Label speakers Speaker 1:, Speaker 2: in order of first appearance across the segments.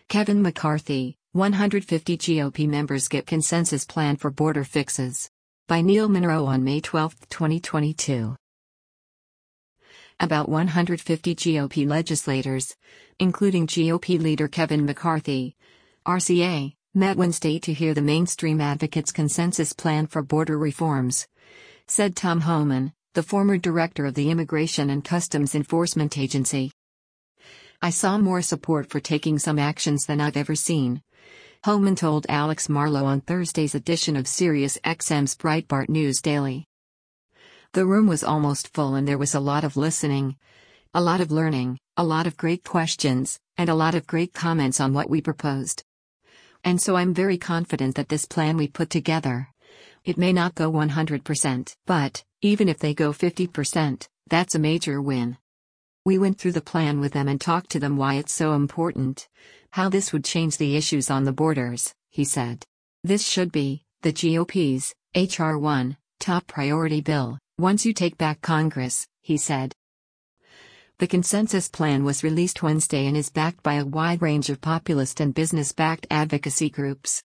Speaker 1: Kevin McCarthy, 150 GOP members get consensus plan for border fixes. By Neil Monroe on May 12, 2022. About 150 GOP legislators, including GOP leader Kevin McCarthy, RCA, met Wednesday to hear the mainstream advocates' consensus plan for border reforms, said Tom Homan, the former director of the Immigration and Customs Enforcement Agency. I saw more support for taking some actions than I've ever seen, Homan told Alex Marlow on Thursday's edition of SiriusXM's Breitbart News Daily. The room was almost full and there was a lot of listening, a lot of learning, a lot of great questions, and a lot of great comments on what we proposed. And so I'm very confident that this plan we put together, it may not go 100%, but, even if they go 50%, that's a major win. We went through the plan with them and talked to them why it's so important, how this would change the issues on the borders, he said. This should be, the GOP's, H.R. 1, top priority bill, once you take back Congress, he said. The consensus plan was released Wednesday and is backed by a wide range of populist and business-backed advocacy groups.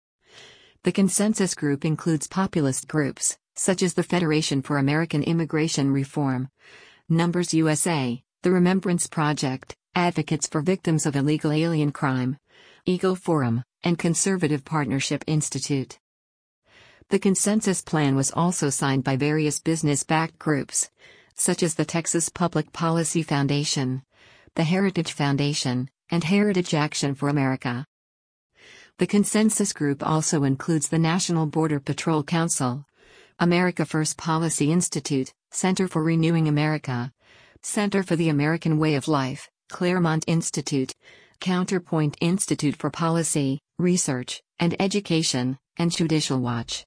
Speaker 1: The consensus group includes populist groups, such as the Federation for American Immigration Reform, Numbers USA, the Remembrance Project, Advocates for Victims of Illegal Alien Crime, Eagle Forum, and Conservative Partnership Institute. The consensus plan was also signed by various business-backed groups, such as the Texas Public Policy Foundation, the Heritage Foundation, and Heritage Action for America. The consensus group also includes the National Border Patrol Council, America First Policy Institute, Center for Renewing America, Center for the American Way of Life, Claremont Institute, Counterpoint Institute for Policy, Research, and Education, and Judicial Watch.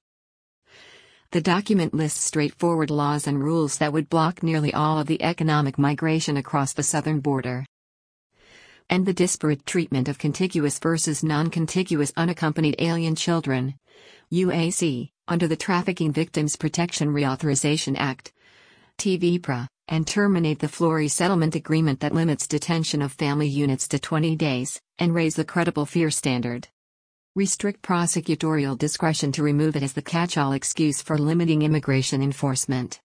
Speaker 1: The document lists straightforward laws and rules that would block nearly all of the economic migration across the southern border. And the disparate treatment of contiguous versus non-contiguous unaccompanied alien children, UAC, under the Trafficking Victims Protection Reauthorization Act, TVPRA, and terminate the Flory settlement agreement that limits detention of family units to 20 days, and raise the credible fear standard. Restrict prosecutorial discretion to remove it as the catch-all excuse for limiting immigration enforcement.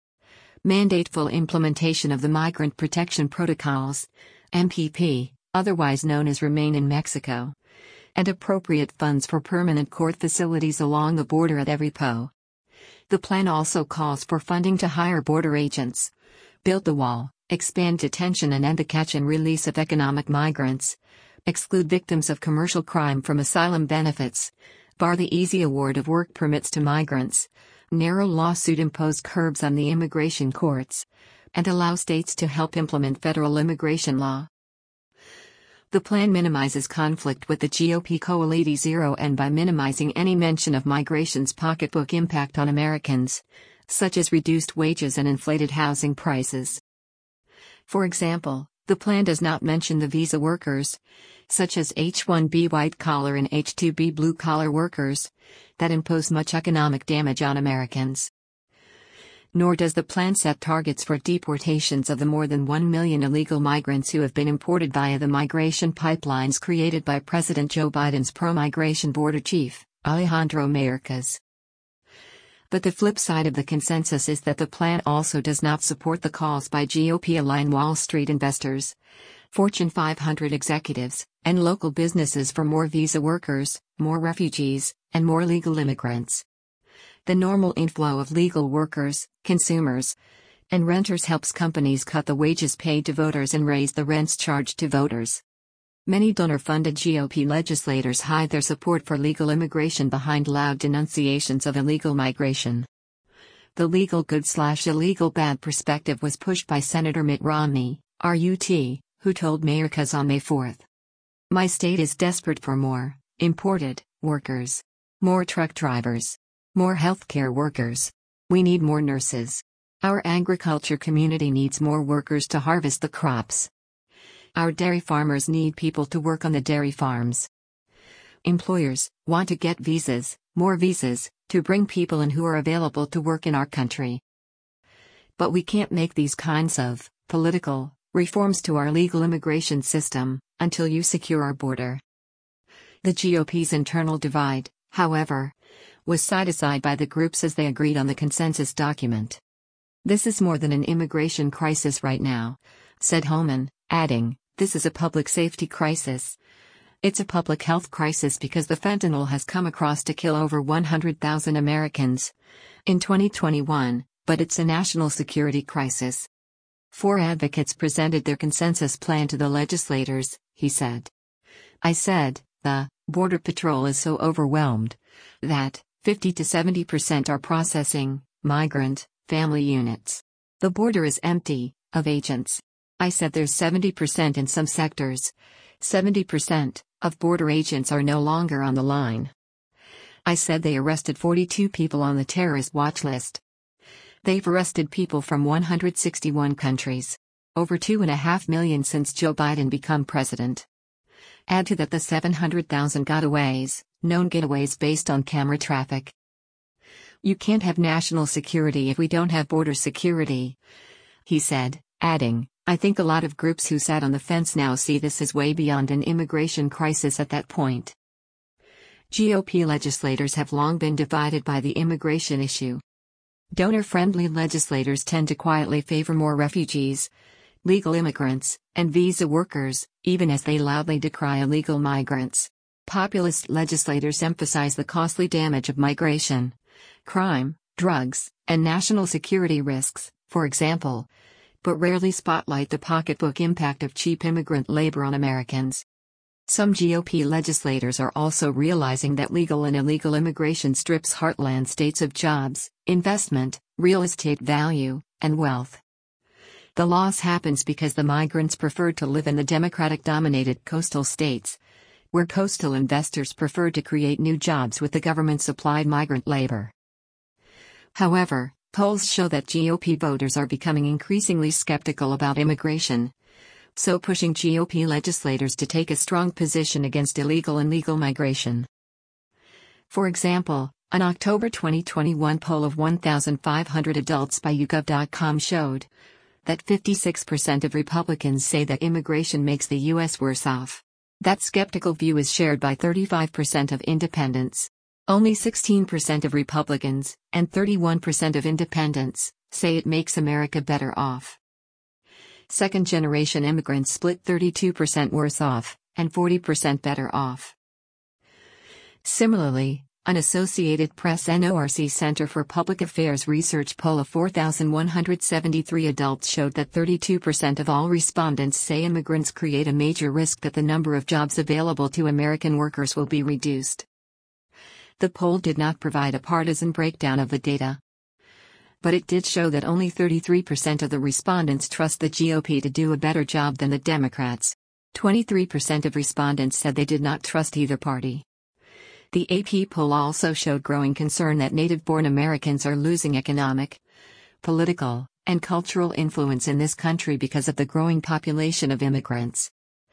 Speaker 1: Mandate full implementation of the Migrant Protection Protocols, MPP, otherwise known as Remain in Mexico, and appropriate funds for permanent court facilities along the border at every PO. The plan also calls for funding to hire border agents, build the wall, expand detention and end the catch and release of economic migrants, exclude victims of commercial crime from asylum benefits, bar the easy award of work permits to migrants, narrow lawsuit-imposed curbs on the immigration courts, and allow states to help implement federal immigration law. The plan minimizes conflict with the GOP Coalition Zero and by minimizing any mention of migration's pocketbook impact on Americans, such as reduced wages and inflated housing prices. For example, the plan does not mention the visa workers, such as H-1B white-collar and H-2B blue-collar workers, that impose much economic damage on Americans. Nor does the plan set targets for deportations of the more than 1 million illegal migrants who have been imported via the migration pipelines created by President Joe Biden's pro-migration border chief, Alejandro Mayorkas. But the flip side of the consensus is that the plan also does not support the calls by GOP-aligned Wall Street investors, Fortune 500 executives, and local businesses for more visa workers, more refugees, and more legal immigrants. The normal inflow of legal workers, consumers, and renters helps companies cut the wages paid to voters and raise the rents charged to voters. Many donor-funded GOP legislators hide their support for legal immigration behind loud denunciations of illegal migration. The legal good/illegal bad perspective was pushed by Senator Mitt Romney, RUT, who told Mayorkas on May 4. My state is desperate for more imported workers, more truck drivers, more healthcare workers. We need more nurses. Our agriculture community needs more workers to harvest the crops. Our dairy farmers need people to work on the dairy farms. Employers want to get visas, more visas, to bring people in who are available to work in our country. But we can't make these kinds of political reforms to our legal immigration system until you secure our border. The GOP's internal divide, however, was set aside by the groups as they agreed on the consensus document. This is more than an immigration crisis right now, said Homan, adding, this is a public safety crisis. It's a public health crisis because the fentanyl has come across to kill over 100,000 Americans in 2021, but it's a national security crisis. 4 advocates presented their consensus plan to the legislators, he said. I said, the Border Patrol is so overwhelmed that 50 to 70% are processing migrant family units. The border is empty of agents. I said there's 70% in some sectors. 70% of border agents are no longer on the line. I said they arrested 42 people on the terrorist watch list. They've arrested people from 161 countries. Over 2.5 million since Joe Biden became president. Add to that the 700,000 gotaways, known getaways based on camera traffic. You can't have national security if we don't have border security, he said, adding, I think a lot of groups who sat on the fence now see this as way beyond an immigration crisis at that point. GOP legislators have long been divided by the immigration issue. Donor-friendly legislators tend to quietly favor more refugees, legal immigrants, and visa workers, even as they loudly decry illegal migrants. Populist legislators emphasize the costly damage of migration, crime, drugs, and national security risks, for example, but rarely spotlight the pocketbook impact of cheap immigrant labor on Americans. Some GOP legislators are also realizing that legal and illegal immigration strips heartland states of jobs, investment, real estate value, and wealth. The loss happens because the migrants preferred to live in the Democratic-dominated coastal states, where coastal investors prefer to create new jobs with the government-supplied migrant labor. However, polls show that GOP voters are becoming increasingly skeptical about immigration, so pushing GOP legislators to take a strong position against illegal and legal migration. For example, an October 2021 poll of 1,500 adults by YouGov.com showed that 56% of Republicans say that immigration makes the U.S. worse off. That skeptical view is shared by 35% of independents. Only 16% of Republicans, and 31% of independents, say it makes America better off. Second-generation immigrants split 32% worse off, and 40% better off. Similarly, an Associated Press NORC Center for Public Affairs research poll of 4,173 adults showed that 32% of all respondents say immigrants create a major risk that the number of jobs available to American workers will be reduced. The poll did not provide a partisan breakdown of the data, but it did show that only 33% of the respondents trust the GOP to do a better job than the Democrats. 23% of respondents said they did not trust either party. The AP poll also showed growing concern that native-born Americans are losing economic, political, and cultural influence in this country because of the growing population of immigrants.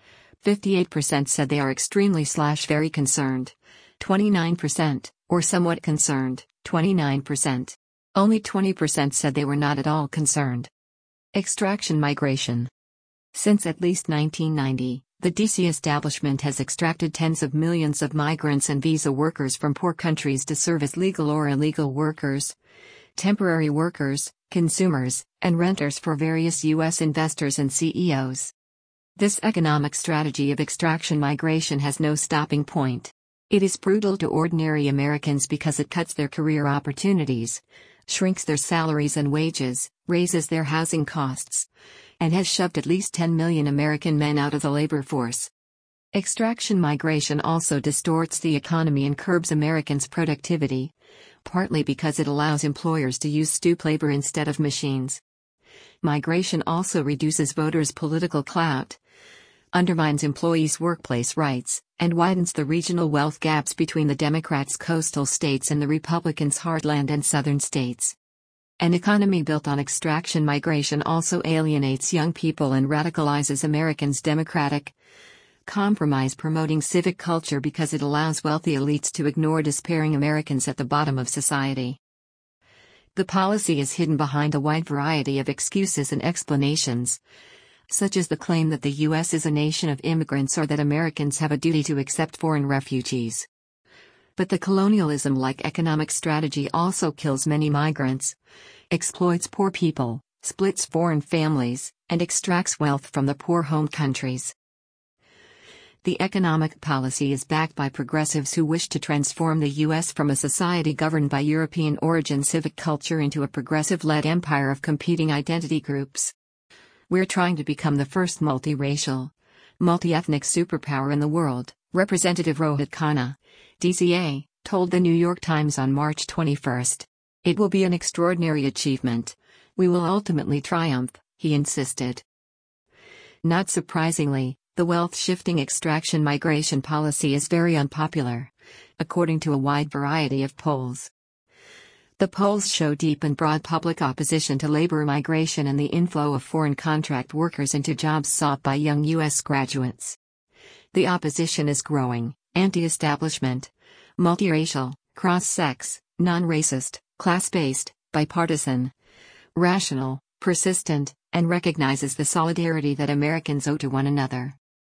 Speaker 1: 58% said they are extremely/very concerned. 29%, or somewhat concerned, 29%. Only 20% said they were not at all concerned. Extraction migration. Since at least 1990, the DC establishment has extracted tens of millions of migrants and visa workers from poor countries to serve as legal or illegal workers, temporary workers, consumers, and renters for various U.S. investors and CEOs. This economic strategy of extraction migration has no stopping point. It is brutal to ordinary Americans because it cuts their career opportunities, shrinks their salaries and wages, raises their housing costs, and has shoved at least 10 million American men out of the labor force. Extraction migration also distorts the economy and curbs Americans' productivity, partly because it allows employers to use stoop labor instead of machines. Migration also reduces voters' political clout, undermines employees' workplace rights, and widens the regional wealth gaps between the Democrats' coastal states and the Republicans' heartland and southern states. An economy built on extraction migration also alienates young people and radicalizes Americans' democratic compromise, promoting civic culture because it allows wealthy elites to ignore despairing Americans at the bottom of society. The policy is hidden behind a wide variety of excuses and explanations, such as the claim that the U.S. is a nation of immigrants or that Americans have a duty to accept foreign refugees. But the colonialism-like economic strategy also kills many migrants, exploits poor people, splits foreign families, and extracts wealth from the poor home countries. The economic policy is backed by progressives who wish to transform the U.S. from a society governed by European origin civic culture into a progressive-led empire of competing identity groups. We're trying to become the first multiracial, multi-ethnic superpower in the world, Representative Rohit Khanna, DCA, told the New York Times on March 21. It will be an extraordinary achievement. We will ultimately triumph, he insisted. Not surprisingly, the wealth-shifting extraction migration policy is very unpopular, according to a wide variety of polls. The polls show deep and broad public opposition to labor migration and the inflow of foreign contract workers into jobs sought by young U.S. graduates. The opposition is growing: anti-establishment, multiracial, cross-sex, non-racist, class-based, bipartisan, rational, persistent, and recognizes the solidarity that Americans owe to one another.